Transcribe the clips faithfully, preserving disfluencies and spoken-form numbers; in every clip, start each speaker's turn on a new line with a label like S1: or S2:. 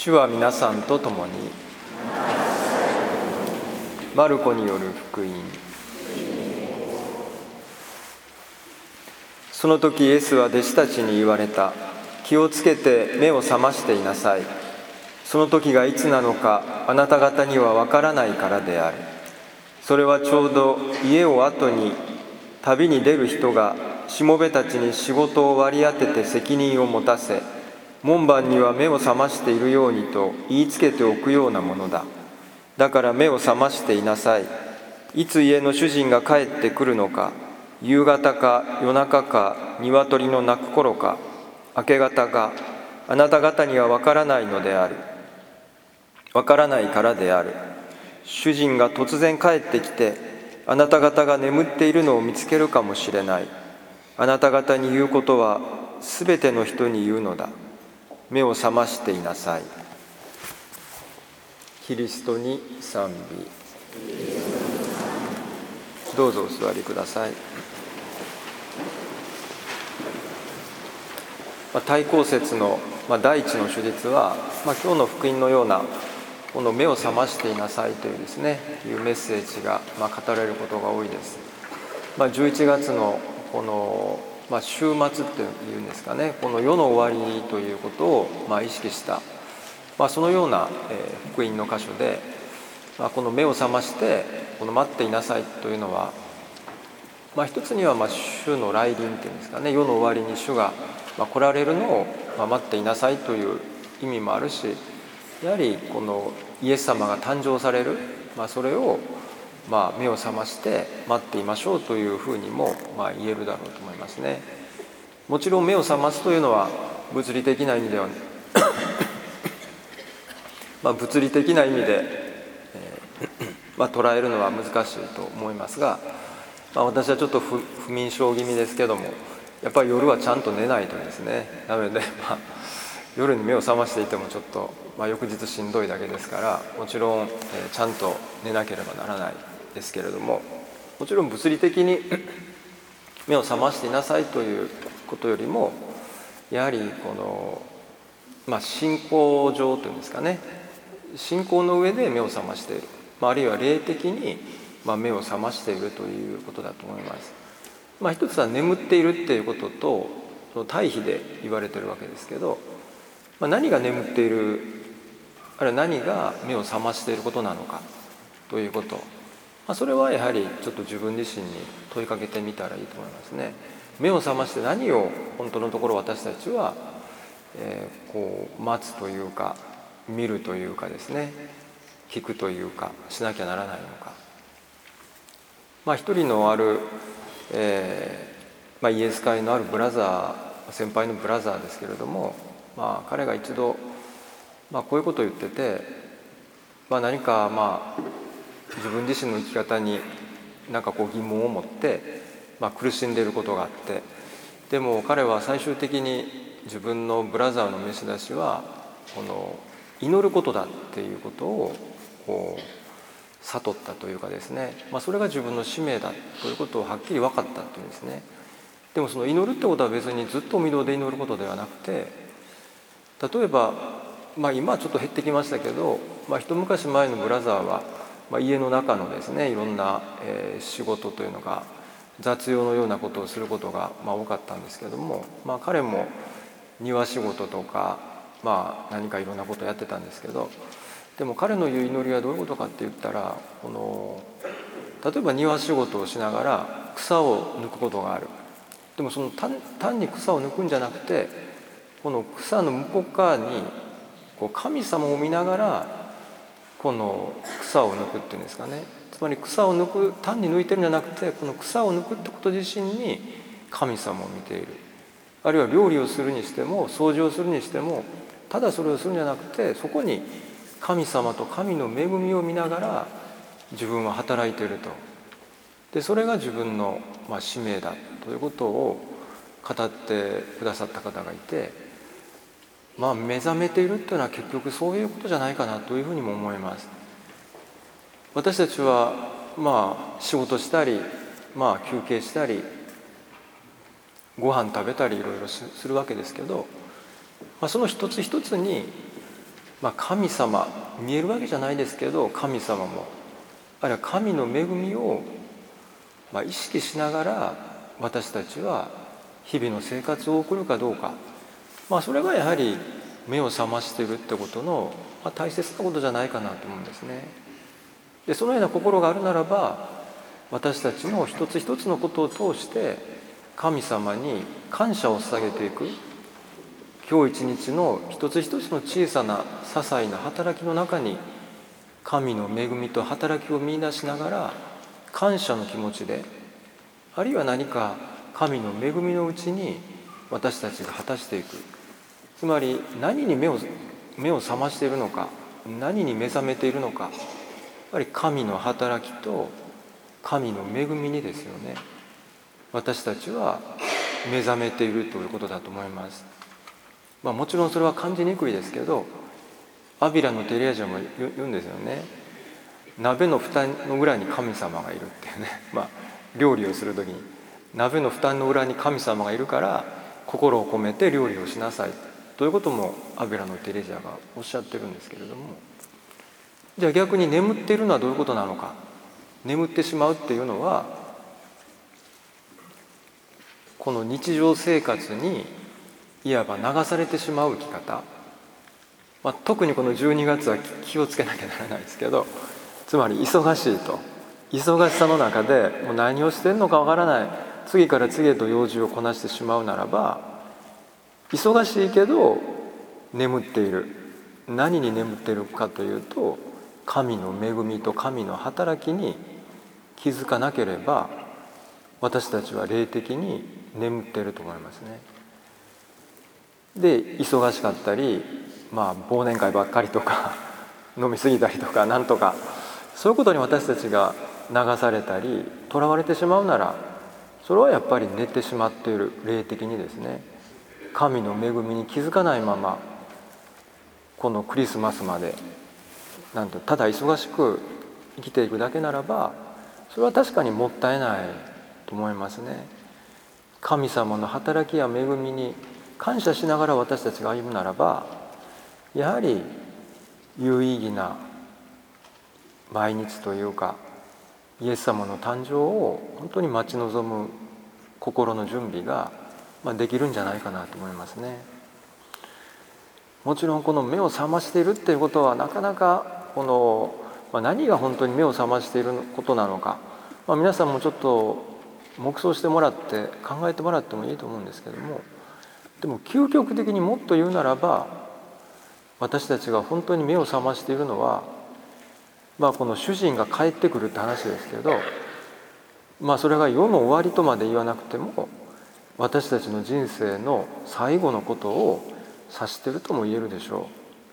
S1: 主は皆さんと共に。マルコによる福音。その時イエスは弟子たちに言われた。気をつけて目を覚ましていなさい。その時がいつなのかあなた方にはわからないからである。それはちょうど家を後に旅に出る人がしもべたちに仕事を割り当てて責任を持たせ、門番には目を覚ましているようにと言いつけておくようなものだ。だから目を覚ましていなさい。いつ家の主人が帰ってくるのか、夕方か夜中か鶏の鳴く頃か明け方か、あなた方にはわからないのである。わからないからである。主人が突然帰ってきて、あなた方が眠っているのを見つけるかもしれない。あなた方に言うことはすべての人に言うのだ。目を覚ましていなさい。キリストに賛美。どうぞお座りください。まあ、対抗節の、まあ、第一の主日は、まあ、今日の福音のようなこの目を覚ましていなさいというですね、いうメッセージが、まあ、語られることが多いです。まあ、じゅういちがつのこの、まあ、週末っていうんですかね、この世の終わりということを、まあ、意識した、まあ、そのような、えー、福音の箇所で、まあ、この目を覚ましてこの待っていなさいというのは、まあ、一つにはまあ主の来臨っていうんですかね、世の終わりに主がまあ来られるのをまあ待っていなさいという意味もあるし、やはりこのイエス様が誕生される、まあ、それをまあ目を覚まして待っていましょうというふうにもまあ言えるだろうと思いますね。もちろん目を覚ますというのは物理的な意味ではまあ物理的な意味で、えーまあ、捉えるのは難しいと思いますが、まあ、私はちょっと不不眠症気味ですけども、やっぱり夜はちゃんと寝ないとですね、なので、まあ、夜に目を覚ましていてもちょっと、まあ、翌日しんどいだけですから、もちろん、えー、ちゃんと寝なければならないですけれども、もちろん物理的に目を覚ましていなさいということよりも、やはりこの、まあ、信仰上というんですかね、信仰の上で目を覚ましている、まあ、あるいは霊的にまあ目を覚ましているということだと思います。まあ、一つは眠っているっていうこととその対比で言われているわけですけど、まあ、何が眠っている、あるいは何が目を覚ましていることなのかということ、まあ、それはやはりちょっと自分自身に問いかけてみたらいいと思いますね。目を覚まして何を本当のところ私たちは、えー、こう待つというか見るというかですね、聞くというかしなきゃならないのか。まあ、一人のある、えーまあ、イエス会のあるブラザー、先輩のブラザーですけれども、まあ、彼が一度、まあ、こういうことを言ってて、まあ、何か、まあ、自分自身の生き方に何かこう疑問を持って、まあ、苦しんでいることがあって、でも彼は最終的に自分のブラザーの召し出しはこの祈ることだっていうことをこう悟ったというかですね、まあ、それが自分の使命だということをはっきり分かったというんですね。でもその祈るってことは別にずっと御堂で祈ることではなくて、例えば、まあ、今はちょっと減ってきましたけど、まあ、一昔前のブラザーは、まあ、家の中のですねいろんな、えー、仕事というのが雑用のようなことをすることが、まあ、多かったんですけども、まあ、彼も庭仕事とか、まあ、何かいろんなことをやってたんですけど、でも彼の言う祈りはどういうことかって言ったら、この例えば庭仕事をしながら草を抜くことがある。でもその 単, 単に草を抜くんじゃなくて、この草の向こう側にこう神様を見ながらこの草を抜くっていうんですかね。つまり草を抜く、単に抜いてるんじゃなくて、この草を抜くってこと自身に神様を見ている。あるいは料理をするにしても掃除をするにしても、ただそれをするんじゃなくて、そこに神様と神の恵みを見ながら自分は働いていると。でそれが自分の、まあ、使命だということを語ってくださった方がいて、まあ、目覚めているっていうのは結局そういうことじゃないかなというふうにも思います。私たちはまあ仕事したり、まあ、休憩したりご飯食べたりいろいろするわけですけど、まあ、その一つ一つにまあ、神様見えるわけじゃないですけど、神様もあるいは神の恵みをまあ意識しながら私たちは日々の生活を送るかどうか、まあ、それがやはり目を覚ましているってことの、まあ、大切なことじゃないかなと思うんですね。でそのような心があるならば、私たちの一つ一つのことを通して神様に感謝を捧げていく、今日一日の一つ一つの小さな些細な働きの中に神の恵みと働きを見出しながら感謝の気持ちで、あるいは何か神の恵みのうちに私たちが果たしていく、つまり何に目を目を覚ましているのか、何に目覚めているのか、やっぱり神の働きと神の恵みにですよね、私たちは目覚めているということだと思います。まあ、もちろんそれは感じにくいですけど、アビラのテレアジャも言うんですよね。鍋の蓋の裏に神様がいるっていうね、まあ、料理をする時に鍋の蓋の裏に神様がいるから心を込めて料理をしなさいということもアビラのテレジャがおっしゃってるんですけれども、じゃあ逆に眠っているのはどういうことなのか。眠ってしまうっていうのは、この日常生活にいわば流されてしまう生き方、まあ、特にこのじゅうにがつは気をつけなきゃならないですけど、つまり忙しいと、忙しさの中でもう何をしてんのかわからない、次から次へと用事をこなしてしまうならば、忙しいけど眠っている。何に眠っているかというと、神の恵みと神の働きに気づかなければ、私たちは霊的に眠っていると思いますね。で忙しかったり、まあ、忘年会ばっかりとか飲み過ぎたりとかなんとか、そういうことに私たちが流されたりとらわれてしまうなら、それはやっぱり寝てしまっている。霊的にですね、神の恵みに気づかないままこのクリスマスまでなんとただ忙しく生きていくだけならば、それは確かにもったいないと思いますね。神様の働きや恵みに感謝しながら私たちが歩むならば、やはり有意義な毎日というか、イエス様の誕生を本当に待ち望む心の準備ができるんじゃないかなと思いますね。もちろんこの目を覚ましているっていうことは、なかなかこの、まあ、何が本当に目を覚ましていることなのか、まあ、皆さんもちょっと黙想してもらって考えてもらってもいいと思うんですけども、でも究極的にもっと言うならば、私たちが本当に目を覚ましているのは、まあ、この主人が帰ってくるって話ですけど、まあ、それが世の終わりとまで言わなくても、私たちの人生の最後のことを指しているとも言えるでしょ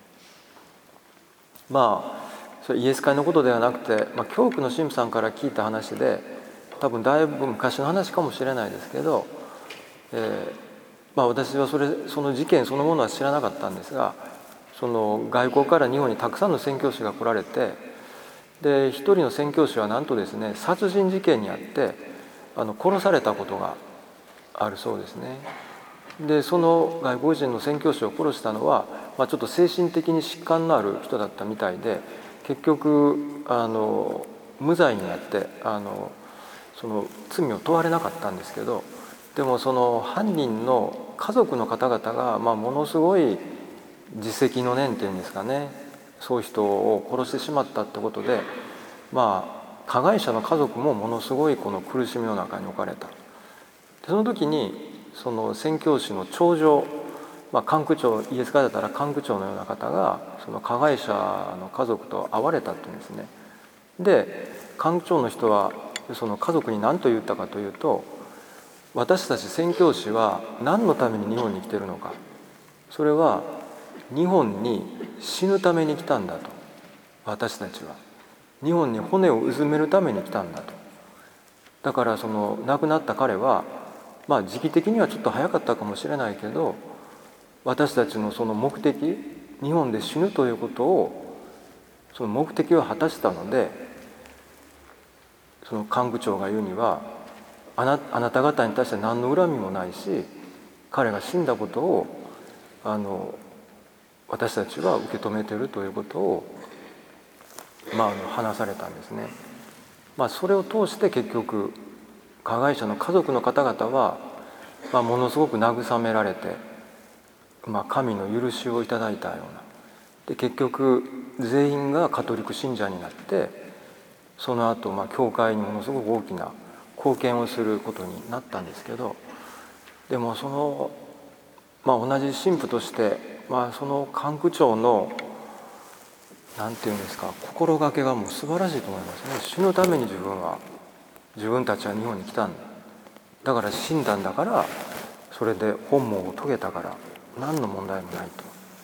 S1: う。まあそれイエス会のことではなくて、まあ、教区の神父さんから聞いた話で、多分だいぶ昔の話かもしれないですけど、えーまあ、私はそれその事件そのものは知らなかったんですが、その外国から日本にたくさんの宣教師が来られて、で一人の宣教師はなんとですね、殺人事件にあってあの殺されたことがあるそうですね。でその外国人の宣教師を殺したのは、まあ、ちょっと精神的に疾患のある人だったみたいで、結局あの無罪になってあのその罪を問われなかったんですけど、でもその犯人の家族の方々が、まあ、ものすごい自責の念っていうんですかね、そういう人を殺してしまったってことで、まあ加害者の家族もものすごいこの苦しみの中に置かれた。でその時にその宣教師の長女、まあ、管区長、イエス会だったら管区長のような方がその加害者の家族と会われたっていうんですね。で管区長の人はその家族に何と言ったかというと、私たち宣教師は何のために日本に来てるのか、それは日本に死ぬために来たんだと。私たちは日本に骨をうずめるために来たんだと。だからその亡くなった彼は、まあ時期的にはちょっと早かったかもしれないけど、私たちのその目的、日本で死ぬということを、その目的を果たしたので、その幹部長が言うには、あな、あなた方に対して何の恨みもないし、彼が死んだことをあの私たちは受け止めているということを、まあ、あの話されたんですね。まあ、それを通して結局加害者の家族の方々は、まあ、ものすごく慰められて、まあ、神の許しをいただいたようなで、結局全員がカトリック信者になって、その後まあ教会にものすごく大きな貢献をすることになったんですけど、でもその、まあ、同じ神父として、まあ、その管区長のなんていうんですか、心がけがもう素晴らしいと思いますね。死ぬために自分は自分たちは日本に来たんだ、だから死んだんだから、それで本望を遂げたから何の問題もないと。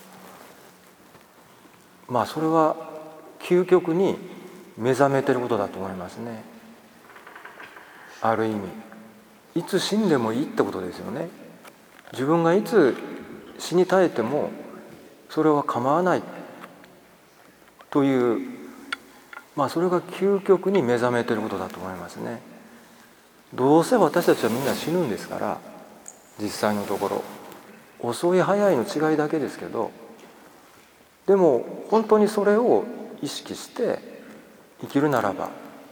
S1: まあそれは究極に目覚めてることだと思いますね。ある意味いつ死んでもいいってことですよね。自分がいつ死に絶えてもそれは構わないという、まあそれが究極に目覚めてることだと思いますね。どうせ私たちはみんな死ぬんですから、実際のところ遅い早いの違いだけですけど、でも本当にそれを意識して生きるならば、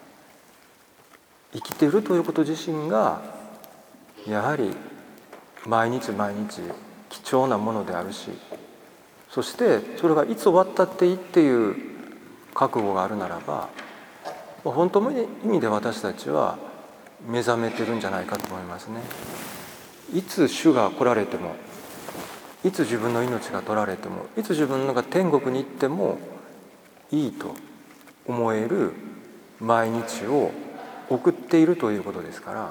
S1: 生きているということ自身がやはり毎日毎日貴重なものであるし、そしてそれがいつ終わったっていいっていう覚悟があるならば、本当の意味で私たちは目覚めてるんじゃないかと思いますね。いつ主が来られても、いつ自分の命が取られても、いつ自分が天国に行ってもいいと思える毎日を送っているということですから、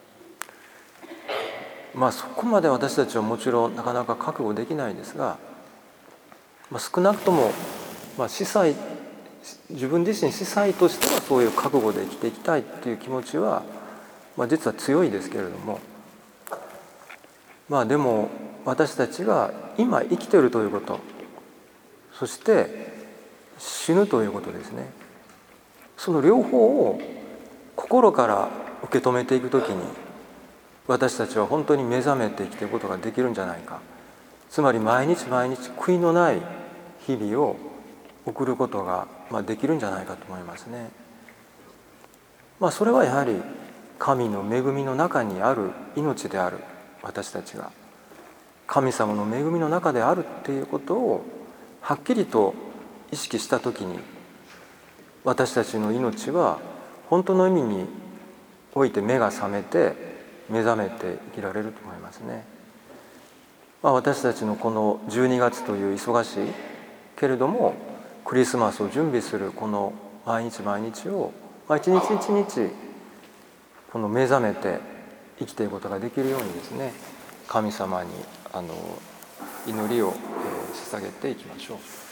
S1: まあそこまで私たちはもちろんなかなか覚悟できないですが、まあ、少なくとも、まあ、司祭自分自身司祭としてはそういう覚悟で生きていきたいっていう気持ちは、まあ、実は強いですけれども、まあでも私たちが今生きているということ、そして死ぬということですね。その両方を心から受け止めていくときに、私たちは本当に目覚めて生きていくことができるんじゃないか。つまり毎日毎日悔いのない日々を送ることができるんじゃないかと思いますね。まあそれはやはり神の恵みの中にある命である私たちが神様の恵みの中であるっていうことをはっきりと意識したときに、私たちの命は本当の意味において目が覚めて目覚めて生きられると思いますね。まあ、私たちのこのじゅうにがつという忙しいけれどもクリスマスを準備するこの毎日毎日を、まあ、一日一日この目覚めて生きていくことができるようにですね、神様にあの祈りを、えー、捧げていきましょう。